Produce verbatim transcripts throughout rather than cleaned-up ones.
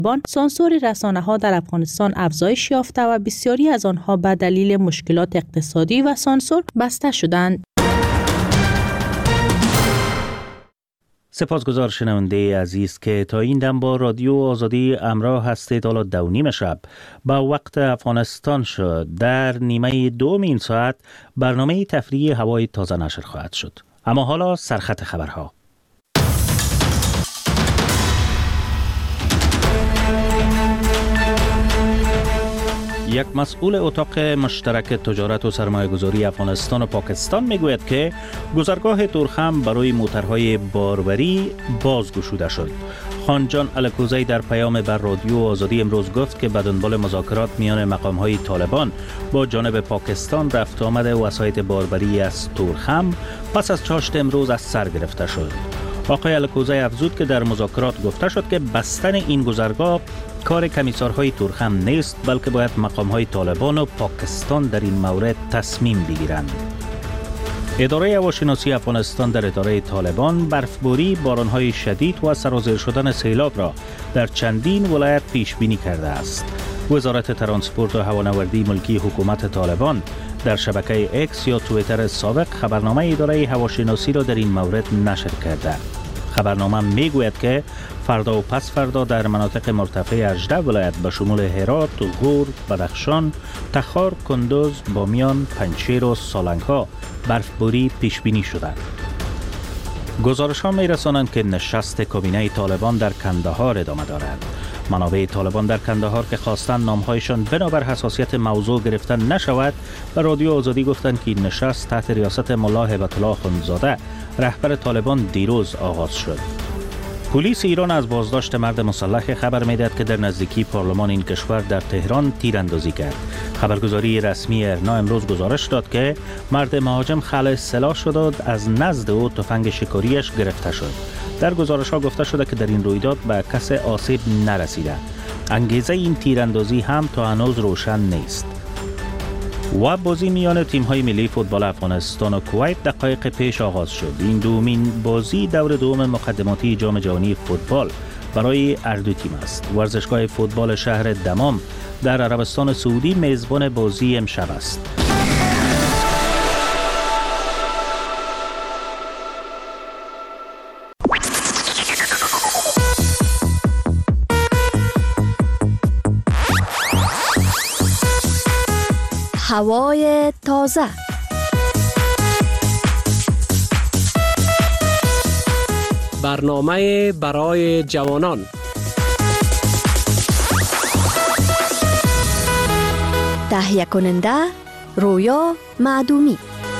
سانسور رسانه‌ها در افغانستان افزایش یافته و بسیاری از آنها به دلیل مشکلات اقتصادی و سانسور بسته شدند. سپاسگزار شنونده عزیز که تا این دم با رادیو آزادی همراه هستید. حالا دو نیم شب با وقت افغانستان شد. در نیمه دوم این ساعت برنامه تفریحی هوای تازه نشر خواهد شد. اما حالا سرخط خبرها. یک مسئول اتاق مشترک تجارت و سرمایه‌گذاری افغانستان و پاکستان میگوید که گذرگاه تورخم برای موترهای باربری بازگشوده شد. خانجان الکوزی در پیام بر رادیو آزادی امروز گفت که به دنبال مذاکرات میان مقام‌های طالبان با جانب پاکستان رفت آمد وسایط باربری از تورخم پس از چاشت امروز از سر گرفته شد. آقای الکوزی افزود که در مذاکرات گفته شد که بستن این گذرگاه کار کمیسارهای تورخم نیست، بلکه باید مقامهای طالبان و پاکستان در این مورد تصمیم بگیرند. اداره هواشناسی افغانستان در اداره طالبان برفباری، بارانهای شدید و سرازیر شدن سیلاب را در چندین ولایت پیش بینی کرده است. وزارت ترانسپورت و هوانوردی ملکی حکومت طالبان در شبکه اکس یا توییتر سابق خبرنامه اداره هواشناسی را در این مورد نشر کرده. خبرنامه میگوید که فردا و پس فردا در مناطق مرتفع هجده ولایت به شمول هرات، غور، بدخشان، تخار، کندوز، بامیان، پنجشیر و سالنگ‌ها برفباری پیش بینی شده. گزارش‌ها می‌رسانند که نشست کابینه طالبان در کندهار ادامه دارد. منابع طالبان در کندهار که خواستند نام‌هایشان بنابر حساسیت موضوع گرفتن نشود، به رادیو آزادی گفتند که این نشست تحت ریاست ملا هیبت الله اخندزاده رهبر طالبان دیروز آغاز شد. پلیس ایران از بازداشت مرد مسلح خبر می‌دهد که در نزدیکی پارلمان این کشور در تهران تیراندازی کرد. خبرگزاری رسمی ارنا امروز گزارش داد که مرد مهاجم خلع سلاح شد و از نزد او تفنگ شکاریش گرفته شد. در گزارش‌ها گفته شده که در این رویداد به کس آسیب نرسیده. انگیزه این تیراندازی هم تا هنوز روشن نیست. و بازی میان تیم‌های ملی فوتبال افغانستان و کویت دقایق پیش آغاز شد. این دومین بازی دور دوم مقدماتی جام جهانی فوتبال برای هر دو تیم است. ورزشگاه فوتبال شهر دمام در عربستان سعودی میزبان بازی امشب است. هوای تازه. برنامه برای جوانان. تهیه کننده رویا معدومی.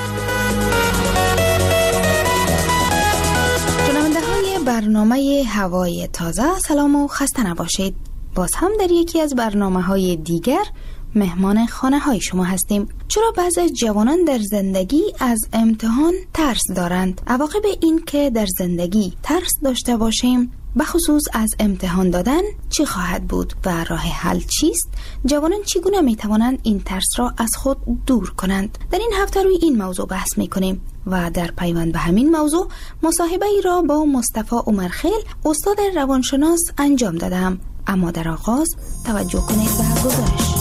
شنونده های برنامه هوای تازه، سلام و خسته نباشید. باز هم در یکی از برنامه های دیگر مهمان خانه های شما هستیم. چرا بعضی جوانان در زندگی از امتحان ترس دارند؟ عواقب این که در زندگی ترس داشته باشیم بخصوص از امتحان دادن چی خواهد بود و راه حل چیست؟ جوانان چگونه می توانند این ترس را از خود دور کنند؟ در این هفته روی این موضوع بحث می کنیم و در پیوند به همین موضوع مصاحبه ای را با مصطفی عمرخیل استاد روانشناس انجام دادم. اما در آغاز توجه کنید به گزارش.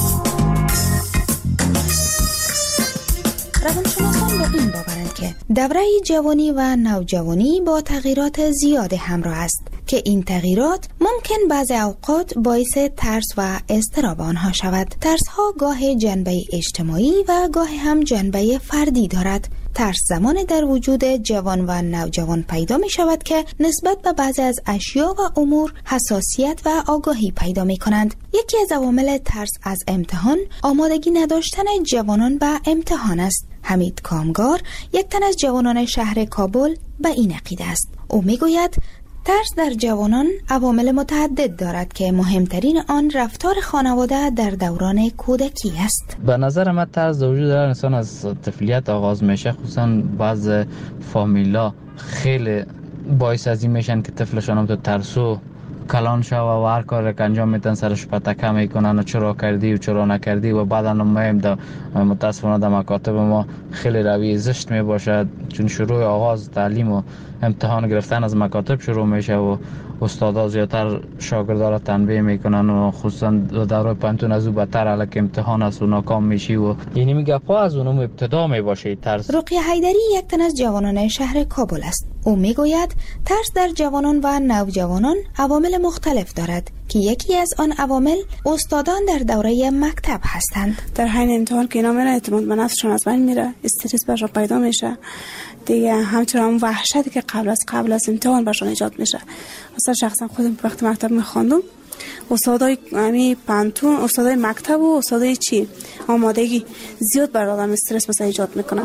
روانشناسان با این باورند که دوره جوانی و نوجوانی با تغییرات زیاد همراه است که این تغییرات ممکن بعضی اوقات باعث ترس و اضطراب آنها شود. ترس ها گاه جنبه اجتماعی و گاه هم جنبه فردی دارد. ترس زمان در وجود جوان و نوجوان پیدا می شود که نسبت به بعضی از اشیا و امور حساسیت و آگاهی پیدا می کنند. یکی از عوامل ترس از امتحان آمادگی نداشتن جوانان به امتحان است. حمید کامگار، یک تن از جوانان شهر کابل، به این عقیده است. او می گوید ترس در جوانان عوامل متعدد دارد که مهمترین آن رفتار خانواده در دوران کودکی است. به نظر من ترس در وجود هر انسان از طفولیت آغاز میشه. خصوصا بعض فامیلا خیلی باعث از این میشن که طفلشان هم تو ترسو کلان شوه و هر کار که انجام میدن سرش پتکه میکنن و چرا کردی و چرا نکردی و بعدا مهم در متاسفانه در مکاتب ما خیلی روی زشت میباشد، چون شروع آغاز تعلیم و امتحان گرفتن از مکاتب شروع میشه و استادا زیاتر شاگردا را تنبیه میکنن و خصوصا دوره پانتون از او بدتر الک امتحان است و ناکام میشی و یعنی میگه پا از اونم ابتدا میباشه ترس. رقیه حیدری یک تن از جوانان شهر کابل است. او میگوید ترس در جوانان و نوجوانان عوامل مختلف دارد که یکی از آن عوامل استادان در دوره مکتب هستند. در حین امتحان که اینا میره اعتماد به نفسشون از بین میره، استرس برشون پیدا میشه دیگه، همچنین اون وحشتی که قبل از قبل از امتحان برشون ایجاد میشه. مثلا شخصا خودم وقتی مکتب میخواندم استادای امی پانتون، استادای مکتب و استادای چی آمادگی زیاد بر آدم استرس مثلا ایجاد میکنن.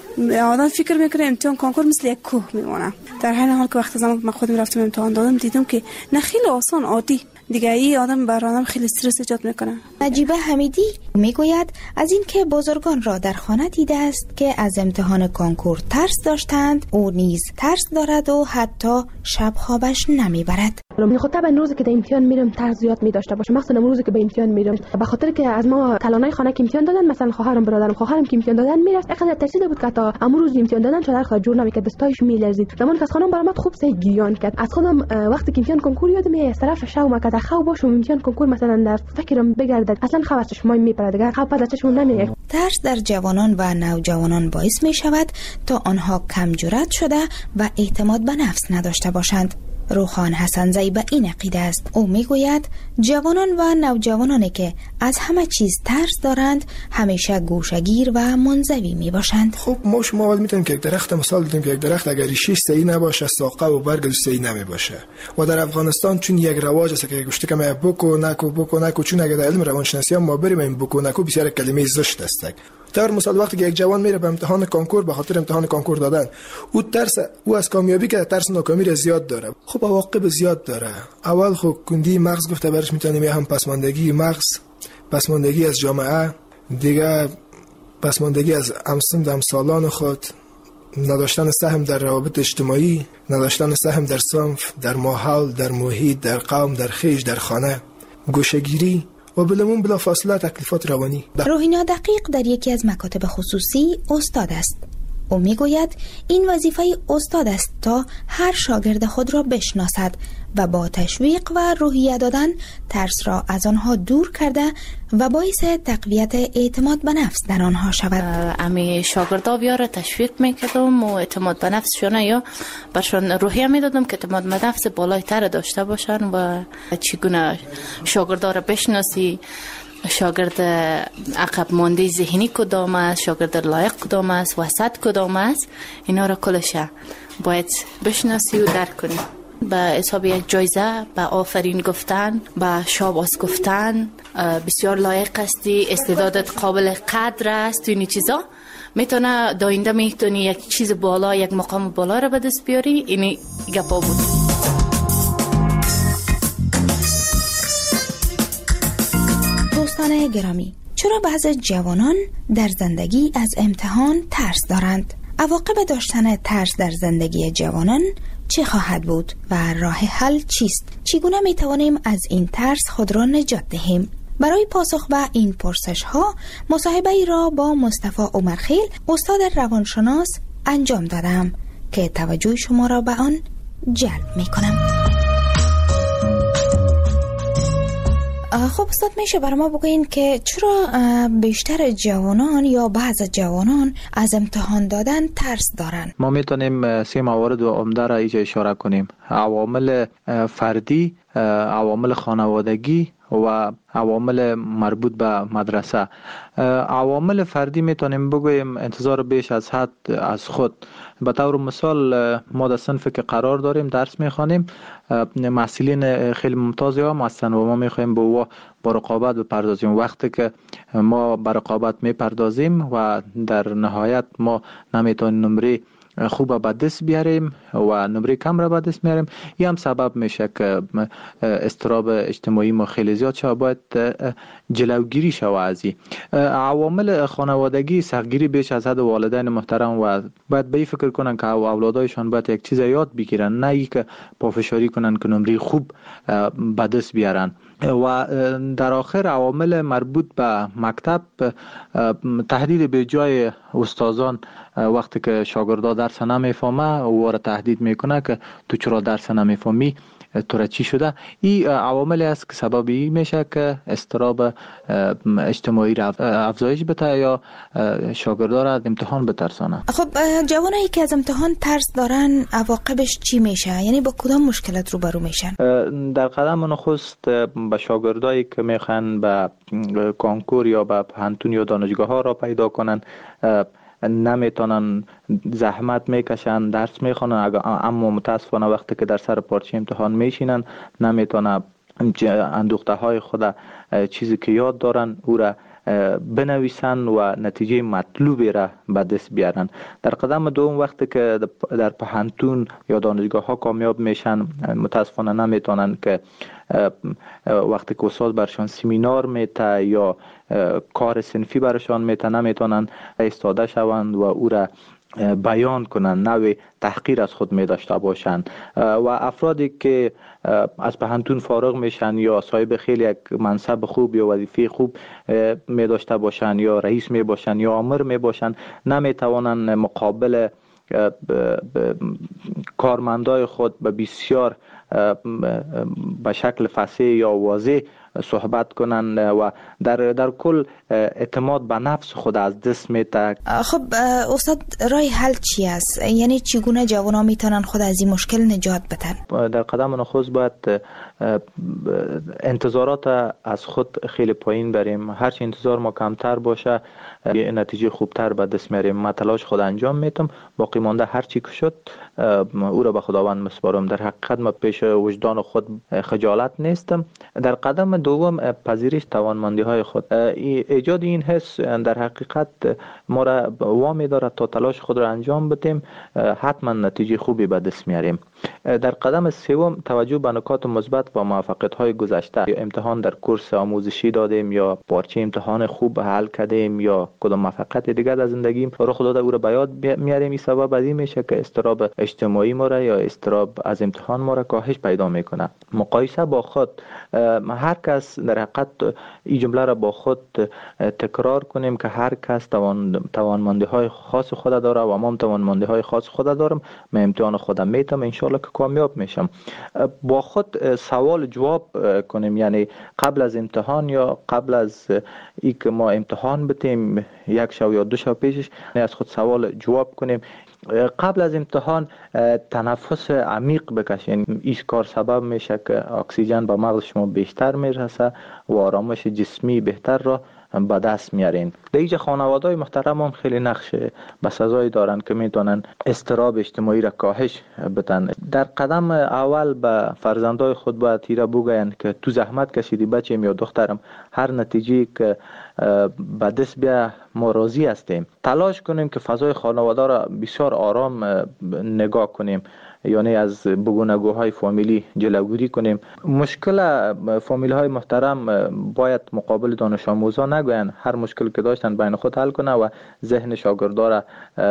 آدم فکر میکنه امتحان کنکور مثل یک کوه میمونه، در حین حال که وقتی زمان من خودم رفتم امتحان دادم دیدم که نه خیلی آسان عادی دیگه، ای آدم بر آدم خیلی استرس ایجاد میکنه. نجیبه حمیدی میگوید از این که بزرگان را در خانه دیده است که از امتحان کنکور ترس داشتند، او نیز ترس دارد و حتی شب خوابش نمیبرد. خب طبعا روزی که در امتحان میرم ترس زیاد می داشته باشه، مثلا روزی که به امتحان میرم به خاطر که از ما کلانای خانه که امتحان دادن، مثلا خواهرم برادرم خواهرم که امتحان دادن میرفت اینقدر ترسیده بود که تا امروز امتحان دادن چادر خود جور نمیکرد، دستایش میلرزید. زمان که از خانم برآمد خوب سه گریان کرد. از خودم وقتی که امتحان کنکور یادم میاد از طرف شوم که خو باشم امتحان کنکور مثلا در فکرم بگردد اصلا خبر چشم میپره دیگه، خب بعد چشم نمیاد. ترس در جوانان و نوجوانان باعث می شود تا آنها کم جرأت شده و اعتماد به نفس نداشته باشند. روخان حسنزی به این عقیده است. او میگوید جوانان و نوجوانانی که از همه چیز ترس دارند همیشه گوشه‌گیر و منزوی می باشند. خب ما شما اول میتونیم که یک درخت مثال بدیم که یک درخت اگر ریشش صحیح نباشه ساقه و برگ صحیح نمی باشه. و در افغانستان چون یک رواج است که گوشته که ما بکو نکو بکو نکو، چون اگر در علم روانشناسی ما بریم این بکو نکو بسیار کلمه زشت است. در مثال وقتی که یک جوان میره به امتحان کنکور به خاطر امتحان کنکور دادن، او ترس او از کامیابی که ترس ناکامی را زیاد داره. خب عواقب زیاد داره. اول خب کندی مغز گفته برش میتونیم هم پسماندگی مغز، پسماندگی از جامعه، دیگه پسماندگی از همسن همسالان خود، نداشتن سهم در روابط اجتماعی، نداشتن سهم در صنف، در ماحول، در محیط، در قوم، در خیش، در خانه، گوشه‌گیری و بلمون بلا فاصله تکلیفات روانی. روحینا دقیق در یکی از مکاتب خصوصی استاد است. او میگوید این وظیفه استاد است تا هر شاگرد خود را بشناسد و با تشویق و روحیه دادن ترس را از آنها دور کرده و باعث تقویت اعتماد به نفس در آنها شود. امی شاگردا بیاره تشویق میکردم و اعتماد به نفسشون یا برشون روحیه میدادم که اعتماد به نفس بالایتر داشته باشن و چگونه شاگردا را بشناسی، شاگرد عقب مانده ذهنی کدام است، شاگرد لایق کدام است، وسط کدام است، اینا را کلش باید بشناسی و درک کنی. به حساب یک جایزه، به آفرین گفتن، به شاباس گفتن، بسیار لایق هستی، استعدادت قابل قدر است، اینی چیزا میتونه داینده میتونی یک چیز بالا، یک مقام بالا را به دست بیاری. اینی گپا بود. دوستان گرامی، چرا بعض جوانان در زندگی از امتحان ترس دارند؟ عواقب داشتن ترس در زندگی جوانان چه خواهد بود و راه حل چیست؟ چگونه می توانیم از این ترس خود را نجات دهیم؟ برای پاسخ به این پرسش ها مصاحبه ای را با مصطفی عمرخیل استاد روانشناس انجام دادم که توجه شما را به آن جلب می کنم. خب استاد، میشه برای ما بگوین که چرا بیشتر جوانان یا بعض جوانان از امتحان دادن ترس دارن؟ ما میتونیم سه موارد و عمده را اینجا اشاره کنیم: عوامل فردی، عوامل خانوادگی و عوامل مربوط به مدرسه. عوامل فردی میتونیم بگویم انتظار بیش از حد از خود. به طور مثال ما در صنفی که قرار داریم درس میخوانیم، محصلین خیلی ممتازی هم هستن و ما میخوایم به او با رقابت بپردازیم. وقتی که ما به رقابت میپردازیم و در نهایت ما نمیتونیم نمره خوب به دست بیاریم و نمره کم را به دست میاریم، این هم سبب میشه که اضطراب اجتماعی ما خیلی زیاد شده. باید جلوگیری شود از این عوامل خانوادگی. سختگیری بیش از حد والدین محترم و باید به این فکر کنن که اولادایشان باید یک چیز یاد بگیرن، نه ای که پافشاری کنن که نمره خوب به دست بیارن. و در آخر عوامل مربوط به مکتب، تهدید به جای استادان وقتی که شاگردا درس نمیفهمه او را تهدید میکنه که تو چرا درس نمیفهمی، تورچی شده. این عواملی است که سببی میشه که استراب اجتماعی را افزایش بده یا شاگردا را از امتحان بترسانه. خب جوانایی که از امتحان ترس دارن عواقبش چی میشه؟ یعنی با کدام مشکلات روبرو میشن؟ در قدم نخست به شاگردایی که میخوان به کنکور یا به پانتون یا دانشگاه ها را پیدا کنن نمیتونن، زحمت میکشن، درس میخونن، اما متاسفانه وقتی که در سر پارچه امتحان میشینن نمیتونن اندوخته های خود چیزی که یاد دارن او را بنویسن و نتیجه مطلوبی را به دست بیارن. در قدم دوم وقتی که در پانتون یا دانشگاه ها کامیاب میشن متاسفانه نمیتونن که وقتی که استاد برشان سمینار میته یا کار صنفی برشان میته نمیتونن ایستاده شوند و او را بیان کنن، نوع تحقیر از خود می داشته باشند. و افرادی که از پانتون فارغ میشن یا صاحب خیلی یک منصب خوب یا وظیفه خوب می داشته باشند یا رئیس می باشند یا آمر می باشند نمی توانند مقابل کارمندای خود به بسیار به شکل فصیح یا واضح صحبت کنند و در در کل اعتماد به نفس خود از دست میده. خب استاد راه حل چی است؟ یعنی چگونه جوانان میتونن خود از این مشکل نجات بدن؟ در قدم نخست باید انتظارات از خود خیلی پایین بریم. هرچی انتظار ما کمتر باشه نتیجه خوبتر به دست میاریم. ما تلاش خود انجام میتم، باقی مانده هر چی که شد او را به خداوند مسپارم. در حقیقت ما پیش وجدان خود خجالت نیستم. در قدم دوم پذیرش توانمندی های خود. ایجاد این حس در حقیقت ما را وامی دارد تا تلاش خود را انجام بدیم، حتما نتیجه خوبی به دست میاریم. در قدم سوم توجه به نکات مثبت و موفقیت های گذشته. امتحان در کورس آموزشی دادیم یا پارچه امتحان خوب حل کردیم یا کدام موفقیت دیگر در زندگیم رخ داده او را به یاد میاریم. این سبب از این میشه که استراب اجتماعی ما را یا استراب از امتحان ما را کاهش پیدا میکنه. مقایسه با خود، هر کس در حقیقت این جمله را با خود تکرار کنیم که هر کس توان توانمندی های خاص خود داره و ما توانمندی های خاص خود دارم. من امتحان خودم میتم، ان شاء الله که کامیاب میشم. با خود سوال جواب کنیم، یعنی قبل از امتحان یا قبل از ای که ما امتحان بتیم یک شب یا دو شب پیشش از خود سوال جواب کنیم. قبل از امتحان تنفس عمیق بکشین. این کار سبب میشه که اکسیژن به مغز شما بیشتر میرسه و آرامش جسمی بهتر را به دست میارین. در اینجا خانواده‌های محترم هم خیلی نقش بسزایی دارن که میتونن استراب اجتماعی را کاهش بدن. در قدم اول به فرزندای خود باید ایره بگوین که تو زحمت کشیدی بچه‌م یا دخترم، هر نتیجه که به دست بیا ما راضی هستیم. تلاش کنیم که فضای خانواده را بسیار آرام نگاه کنیم، یعنی از بگونگوهای فامیلی جلوگیری کنیم. مشکل فامیلی های محترم باید مقابل دانش آموزان نگوین، هر مشکل که داشتن بین خود حل کنه و ذهن شاگردا را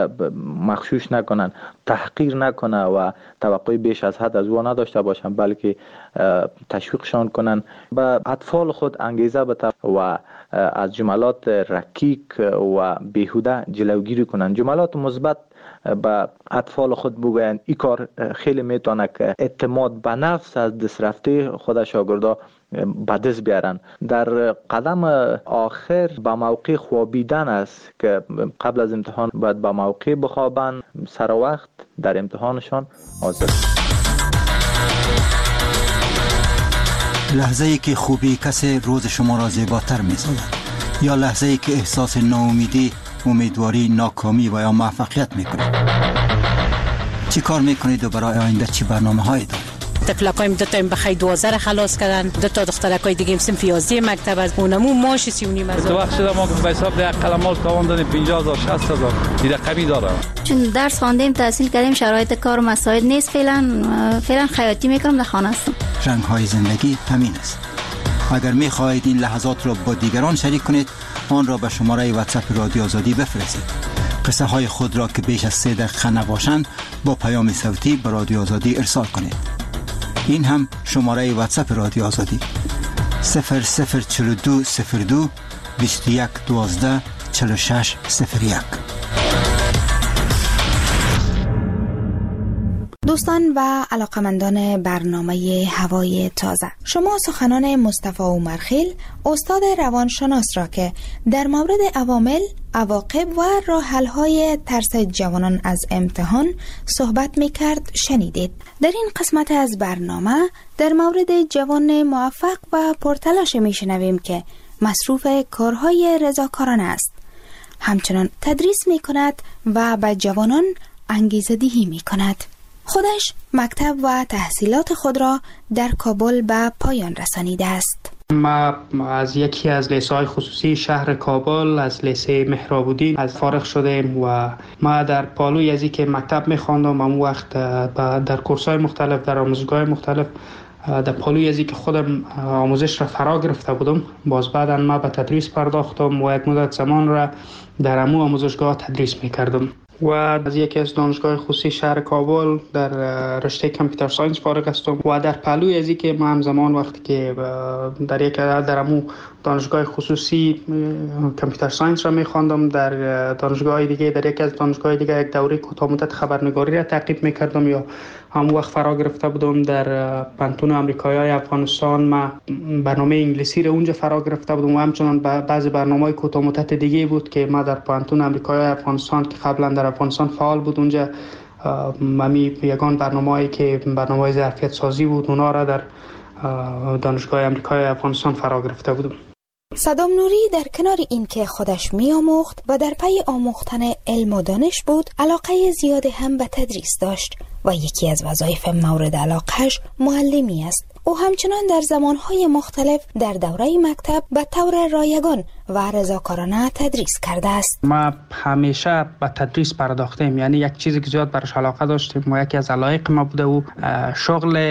مغشوش نکنن، تحقیر نکنه و توقع بیش از حد از او نداشته باشن، بلکه تشویقشان کنن، به اطفال خود انگیزه بده و از جملات رکیک و بیهوده جلوگیری کنن. جملات مثبت به اطفال خود بگوین. این کار خیلی میتونه که اعتماد به نفس از دست رفته خود شاگردا به دست بیارن. در قدم آخر به موقع خوابیدن است که قبل از امتحان باید به موقع بخوابن، سر وقت در امتحانشان حاضر. لحظه ای که خوبی کسی روز شما را زیباتر می‌سازد یا لحظه ای که احساس ناامیدی، امیدواری، ناکامی و یا موفقیت میکنید؟ چی کار میکنید و برای آینده چی برنامه هایی دارید؟ تفلکایم دو تا بخای دوازده را خلاص کردن، دو تا دخترکای دیگه صنف یازده مکتب از اونمو ماش سی و نیم هزار. تو وقت شده ما به حساب ده قلمال تاوان دادیم پنجاه هزار شصت هزار دیگه کمی داره. چون درس خواندیم تحصیل کردیم شرایط کار و مساعد نیست، فعلا فعلا خیاطی میکنم، در خانه هستم. رنگ های زندگی همین است. اگر میخواهید این لحظات را با دیگران شریک کنید آن را به شماره واتساپ رادیو آزادی بفرستید. قصه های خود را که بیش از سه دقیقه نباشند با پیام صوتی به رادیو آزادی ارسال کنید. این هم شماره واتساپ رادیو آزادی صفر صفر چهل و دو صفر دو بیست و یک دوازده چهل و شش صفر یک. دوستان و علاقمندان برنامه هوای تازه، شما سخنان مصطفی عمرخیل استاد روانشناس را که در مورد عوامل، عواقب و راه حل‌های ترس جوانان از امتحان صحبت می‌کرد شنیدید. در این قسمت از برنامه در مورد جوان موفق و پرتلاش می‌شنویم که مصروف کارهای رضاکارانه است. همچنان تدریس می‌کند و به جوانان انگیزه دهی می‌کند. خودش مکتب و تحصیلات خود را در کابل به پایان رسانیده است. ما از یکی از لیسه‌های خصوصی شهر کابل از لیسه مهراب‌الدین از فارغ شدیم و ما در پالوی از که مکتب می‌خواندم اون وقت در کورس‌های مختلف در آموزشگاه مختلف در پالوی از که خودم آموزش را فرا گرفته بودم. باز بعداً ما به تدریس پرداختم و یک مدت زمان را در امو آموزشگاه تدریس می‌کردم و از یکی از دانشگاه خصوصی شهر کابل در رشته کامپیوتر ساینس فارغ هستم و در پهلوی از اینکه ما همزمان وقتی که در یک در امو دانشگاه خصوصی کامپیوتر ساینس را می‌خواندم، در دانشگاه دیگه در یک از دانشگاه دیگه یک دوره کوتاه مدت خبرنگاری را تعقیب می‌کردم یا هم وقت فرا گرفته بودم. در پانتون آمریکایی افغانستان ما برنامه انگلیسی را اونجا فرا گرفته بودم و همچنان بعضی برنامه‌های کوتاه مدت دیگه بود که ما در پانتون آمریکایی افغانستان که قبلا در افغانستان فعال بود اونجا ممی یگان برنامه‌ای که برنامه ظرفیت سازی بود اونا را در دانشگاه آمریکایی افغانستان فرا گرفته بودم. صدام نوری در کنار این که خودش می آموخت و در پی آموختن علم و دانش بود، علاقه زیاد هم به تدریس داشت و یکی از وظایف مورد علاقهش معلمی است. او همچنان در زمانهای مختلف در دوره مکتب به طور رایگان و رضاکارانه تدریس کرده است. ما همیشه به تدریس پرداختیم، یعنی یک چیزی که زیاد برش علاقه داشتیم و یکی از علایق ما بوده و شغل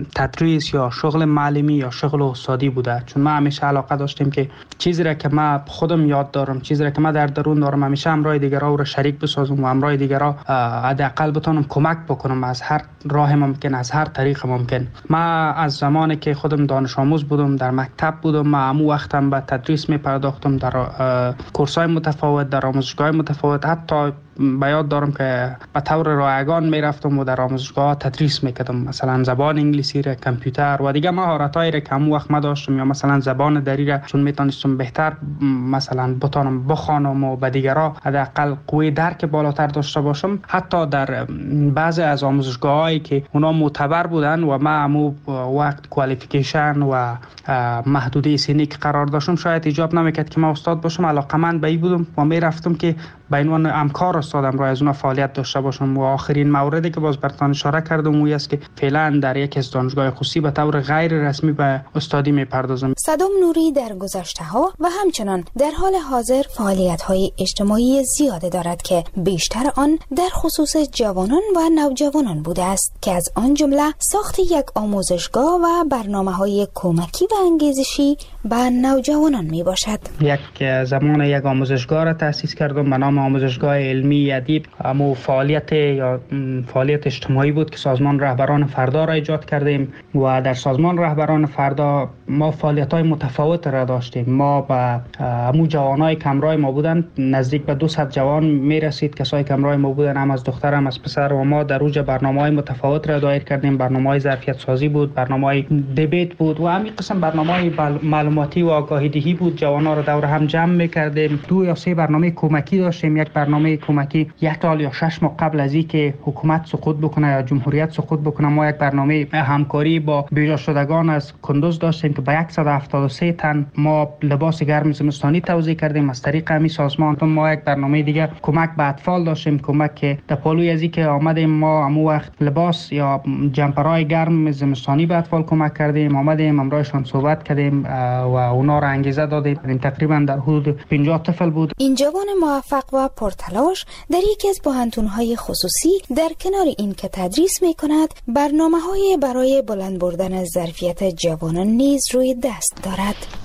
تدریس یا شغل معلمی یا شغل استادی بوده. چون ما همیشه علاقه داشتیم که چیزی را که ما خودم یاد دارم، چیزی را که ما در درون دارم، همیشه همراه دیگران را شریک بسازم و همراه دیگران حداقل بتونم کمک بکنم از هر راه ممکن، از هر طریق ممکن. ما از زمانی که خودم دانش آموز بودم در مکتب بودم، ما همو وقتم به تدریس می پرداختم در کورس‌های متفاوت، در آموزشگاه متفاوت. حتی به یاد دارم که به طور رایگان می رفتم و در آموزشگاه تدریس می کردم، مثلا زبان انگلیسی را، کامپیوتر و دیگه مهارتایی را که همون وقت ما داشتم، یا مثلا زبان دری را چون می تونستم بهتر مثلا بتونم بخوانم و به دیگران حداقل قوی درک بالاتر داشته باشم. حتی در بعضی از آموزشگاهایی که اونا معتبر بودن و ما همون وقت کوالیفیکیشن و محدوده سنی که قرار داشتم شاید ایجاب نمیکرد که ما استاد باشم، علاقمند به این بودم و می رفتم که به عنوان همکار استادم را از اون فعالیت داشته باشم. و آخرین موردی که باز براتون اشاره کردم اون است که فعلا در یک از دانشگاه خصوصی به طور غیر رسمی به استادی میپردازم. صدام نوری در گذشته‌ها و همچنان در حال حاضر فعالیت‌های اجتماعی زیاده دارد که بیشتر آن در خصوص جوانان و نوجوانان بوده است که از آن جمله ساخت یک آموزشگاه و برنامه‌های کمکی و انگیزشی به نوجوانان میباشد. یک زمان یک آموزشگاه را تأسیس کردم به نام آموزشگاه علمی ادیب. اما فعالیت یا فعالیت اجتماعی بود که سازمان رهبران فردا را ایجاد کردیم و در سازمان رهبران فردا ما فعالیت‌های متفاوت را داشتیم. ما با همو جوانای کمرای ما بودن، نزدیک به دویست جوان میرسید کسایی کمرای ما بودن، هم از دختر هم از پسر، و ما در اوج برنامه‌های متفاوت را دایر کردیم. برنامه‌های ظرفیت سازی بود، برنامه‌های دیبیت بود و همین قسم برنامه‌های معلوماتی و آگاهی دهی بود. جوانا را دور هم جمع می‌کردیم. دو یا سه برنامه کمکی داشتیم. یک برنامه کمکی یک سال یا شش ماه قبل از اینکه حکومت سقوط بکنه یا جمهوریت سقوط بکنه، ما یک برنامه همکاری با بیجا شدگان از کندوز داشتیم که با صد و هفتاد و سه تن ما لباس گرم زمستانی توزیع کردیم از طریق همین سازمان. ما یک برنامه دیگه کمک به اطفال داشتیم، کمک که در پالوی از اینکه آمدیم ما همون وقت لباس یا جمپرای گرم زمستانی به اطفال کمک کردیم، آمدیم همراهشان صحبت کردیم و اونا را انگیزه دادیم. تقریبا در حدود پنجاه طفل بود. این جوان موفق و پرتلاش در یکی از پوهنتون‌های خصوصی در کنار این که تدریس می‌کند، برنامه‌های برای بلند بردن ظرفیت جوانان نیز روی دست دارد.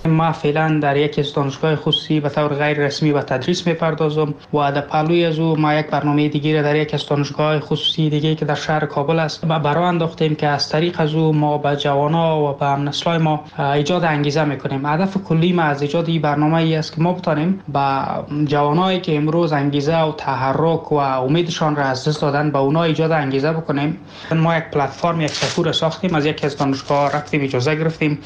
ما فعلا در یک از دانشگاه خصوصی به طور غیر رسمی به تدریس میپردازم و در پهلوی از او ما یک برنامه دیگه در یک از دانشگاه خصوصی دیگه که در شهر کابل است و برای انداختیم که از طریق از او ما به جوانا و به نسل‌های ما ایجاد انگیزه میکنیم. هدف کلی ما از ایجاد این برنامه ای است که ما بتانیم به جوانایی که امروز انگیزه و تحرک و امیدشان را از دست دادن به اونها ایجاد انگیزه بکنیم. ما یک پلتفرم یک سکور ساختیم، از یکی از دانشگاه رفتیم اجازه گرفتیم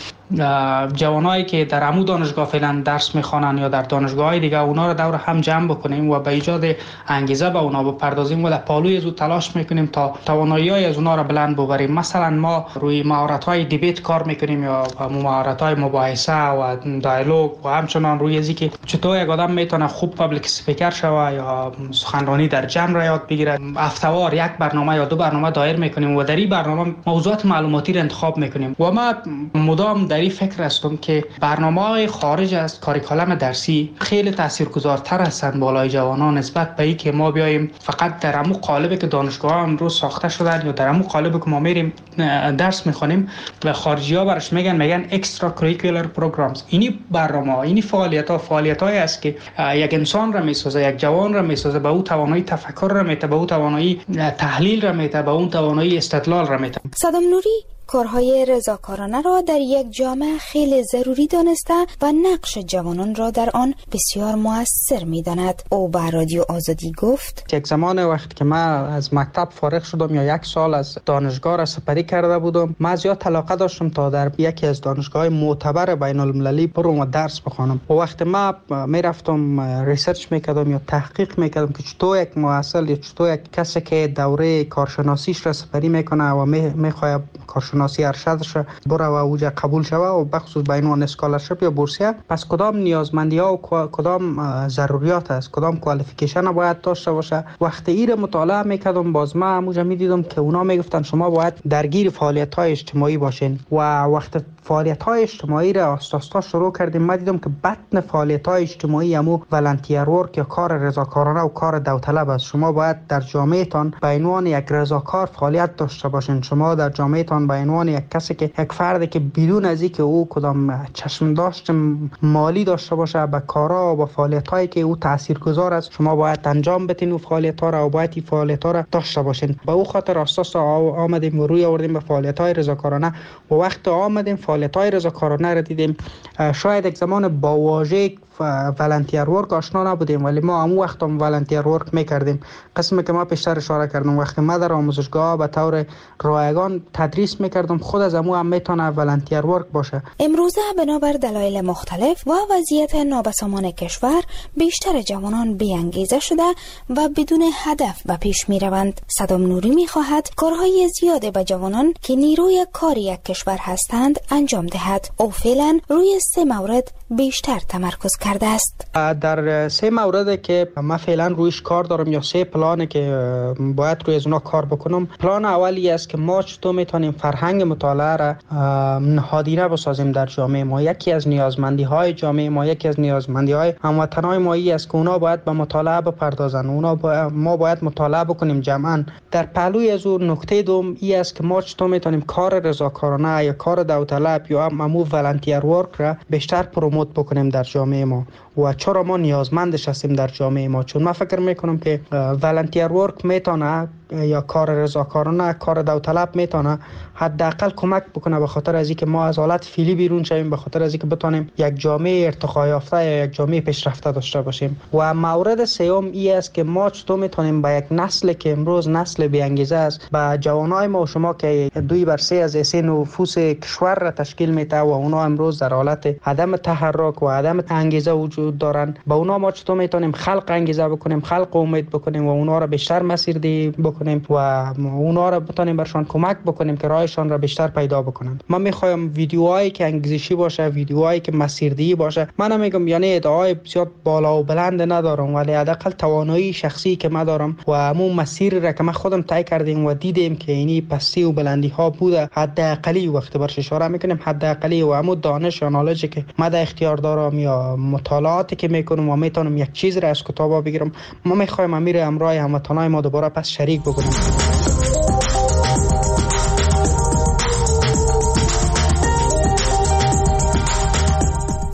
جوانایی که در عمو دانشگاه فعلا درس میخوانن یا در دانشگاه‌های دیگه اونا رو دور هم جمع بکنیم و به ایجاد انگیزه به اونا بپردازیم و در پالوی از او تلاش میکنیم تا توانایی‌های از اونا رو بلند ببریم. مثلا ما روی مهارت‌های دیبیت کار میکنیم یا مهارت‌های مباحثه و دیالوگ و همچنان روی ازی که چطور یک آدم میتونه خوب پابلیک اسپیکر شوه یا سخنرانی در جمع را یاد بگیره. هفته‌وار یک برنامه یا دو برنامه دایر میکنیم و در این برنامه موضوعات معلوماتی را انتخاب میکنیم و ما مدام در این فکر هستم که برنامه‌های خارج از کاریکولم درسی خیلی تاثیرگذارتر هستند بالای جوانان نسبت به اینکه ما بیایم فقط در همون قالبی که دانشگاه امروز ساخته شدن یا در همون قالبی که ما میریم درس میخونیم و خارجی‌ها برش میگن میگن اکسترا کریکولر پروگرامز. اینی برنامه‌ها، اینی فعالیت‌ها فعالیت‌هایی است که یک انسان را میسازه، یک جوان را میسازه، به او توانایی تفکر را میده، به او توانایی تحلیل را میده، به اون توانایی استدلال را میده. صدام نوری کارهای رضاکارانه را در یک جامعه خیلی ضروری دانسته و نقش جوانان را در آن بسیار مؤثر می‌داند. او به رادیو آزادی گفت: یک زمان وقتی که من از مکتب فارغ شدم یا یک سال از دانشگاه را سپری کرده بودم، من زیاد علاقه داشتم تا در یکی از دانشگاه‌های معتبر بین‌المللی برم و درس بخوانم. و وقتی من میرفتم ریسرچ میکردم یا تحقیق میکردم که چطور یک مؤسسه یا چطور یک کسی که دوره کارشناسیش را سپری میکنه و میخواد کارشناسی ارشدش بره و اوجا قبول شوه و بخصوص به عنوان اسکالرشپ یا بورسیه، پس کدام نیازمندی ها و کدام ضروریات است، کدام کوالیفیکیشن باید داشته باشه. وقتی این مطالعه میکردم باز ما همونجا میدیدم که اونا میگفتن شما باید درگیر فعالیت های اجتماعی باشین و وقتی فعالیت های اجتماعی را آستاستا شروع کردیم ما دیدم که بطن فعالیت های اجتماعی همو ولنتیر ورک یا کار رضاکارانه و کار داوطلب است. شما باید در جامعه تان به عنوان یک رضاکار فعالیت داشته باشین. شما در جامعه تان به عنوان یک کسی که یک فردی که بدون از اینکه او کدام چشم داشت مالی داشته باشه به کارا و به فعالیت‌هایی که او تاثیرگذار است شما باید انجام بدین و فعالیت‌ها را و باید این فعالیت‌ها را داشته باشین. به او خاطر اساس آمدیم و روی آوردیم به فعالیت‌های رضاکارانه و وقت آمدیم فعالیت‌های رضاکارانه را دیدیم. شاید یک زمان با واژه ولنتیر ورک آشنا نبودیم ولی ما همون وقت هم ولنتیر ورک میکردیم. قسمی که ما پیشتر اشاره کردم وقتی ما در آموزشگاه به طور رایگان تدریس میکردم خود از همون هم میتونه ولنتیر ورک باشه. امروزه بنابر دلایل مختلف و وضعیت نابسامان کشور بیشتر جوانان بی‌انگیزه شده و بدون هدف به پیش میروند. صدام نوری میخواهد کارهای زیاده به جوانان که نیروی کار یک کشور هستند انجام دهد. او فعلا روی سه مورد بیشتر تمرکز کرده است. در سه مورد که من فعلا رویش کار دارم یا سه پلانه که باید روی از اونا کار بکنم. پلان اولی است که ما چطور میتونیم فرهنگ مطالعه را نهادینه بسازیم در جامعه ما. یکی از نیازمندی های جامعه ما، یکی از نیازمندی های هموطنای ما ای است که اونا باید به مطالعه بپردازن. اونا با... ما باید مطالعه بکنیم جمعا. در پهلوی از اون نکته دوم ای است که ما چطور میتونیم کار رضاکارانه یا کار داوطلب یا همو ولنتیر ورک را بیشتر پروموت بکنیم در جامعه ما و چرا ما نیازمندش هستیم در جامعه ما. چون من فکر میکنم که ولنتیر ورک میتونه یا کار رضاکارانه کار داوطلب میتونه حداقل کمک بکنه به خاطر از اینکه ما از حالت فعلی بیرون شویم، به خاطر از اینکه بتونیم یک جامعه ارتقا یافته یا یک جامعه پیشرفته داشته باشیم. و مورد سوم ای است که ما چطور میتونیم با یک نسل که امروز نسل بی انگیزه است، با جوانای ما و شما که دوی بر سه از سه نفوس کشور را تشکیل میده و اونا امروز در حالت عدم تحرک و عدم انگیزه وجود دارن، با اونا ما چطور میتونیم خلق انگیزه بکنیم، خلق امید بکنیم و اونا را بیشتر مسیردهی بکنیم و اونا را بتونیم برشان کمک بکنیم که راهشان را بیشتر پیدا بکنن. من میخوایم ویدیوهایی که انگیزشی باشه، ویدیوهایی که مسیردهی باشه. من نمیگم یعنی ادعای بسیار بالا و بلند ندارم ولی حداقل توانایی شخصی که من دارم و همون مسیر را که من خودم طی کردیم و دیدیم که اینی پستی و بلندی ها بوده، حداقلی وقتی برش اشاره میکنیم حداقلی و همون دانش یا نالجی که من در اختیار دارم یا مطالعاتی که میکنم و میتونم یک چیز را از کتابا بگیرم، ما میخوایم امیر امرای هموطنای ما دوباره پس شریک بکنیم.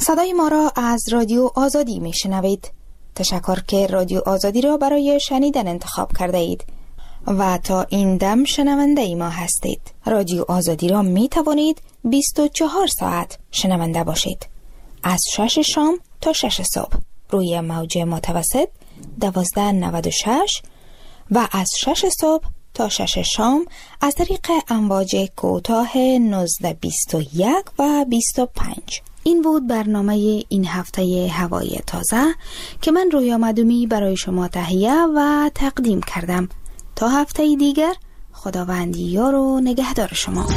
صدای ما را از رادیو آزادی می شنوید. تشکر که رادیو آزادی را برای شنیدن انتخاب کرده اید و تا این دم شنونده ما هستید. رادیو آزادی را می توانید بیست و چهار ساعت شنونده باشید. از شش شام تا شش صبح روی موج متوسط دوازده نود و شش و از شش صبح تا شش شام از طریق امواج کوتاه نوزده بیست و یک و بیست و پنج. این بود برنامه این هفته هوای تازه که من رویا مدومی برای شما تهیه و تقدیم کردم. تا هفته دیگر خداوند یار و نگهدار شما.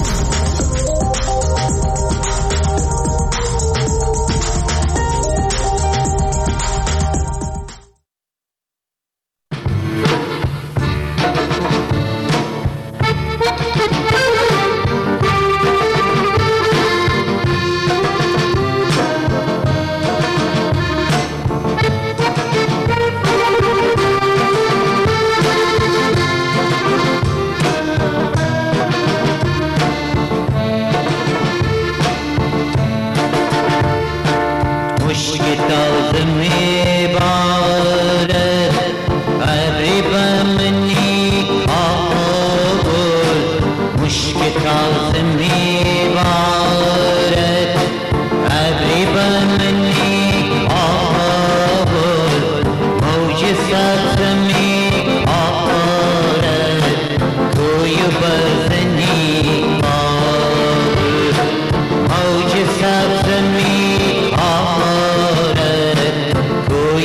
Cool.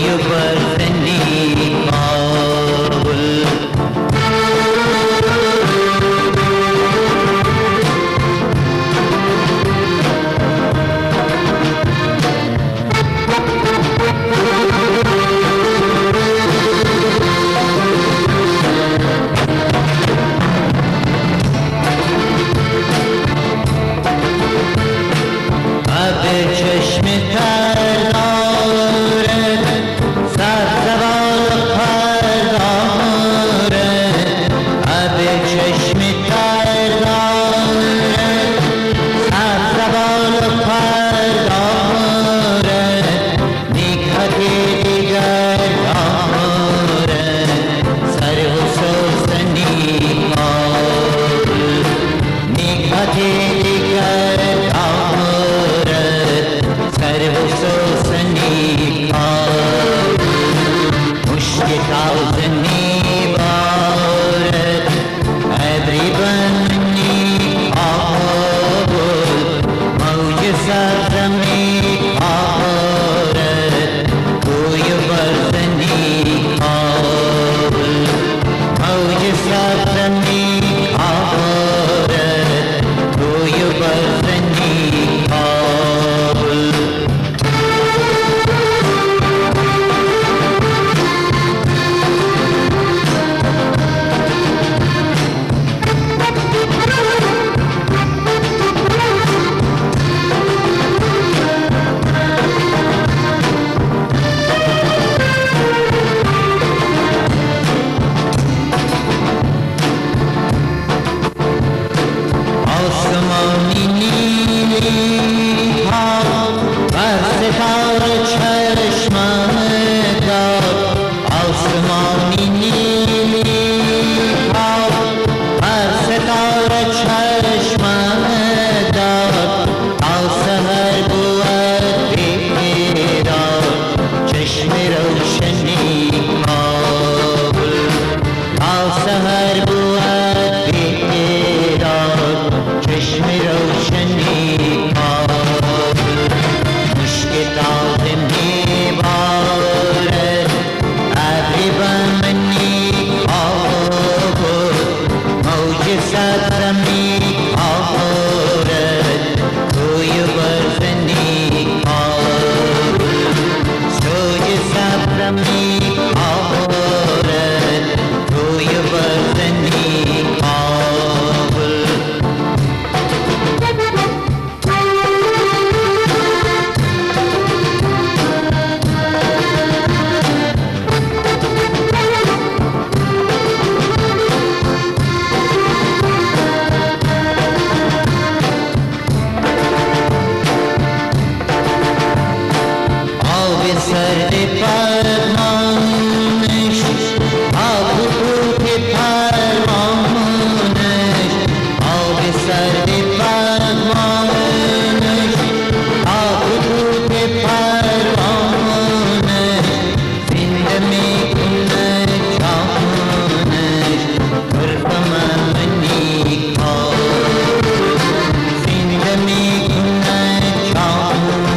سر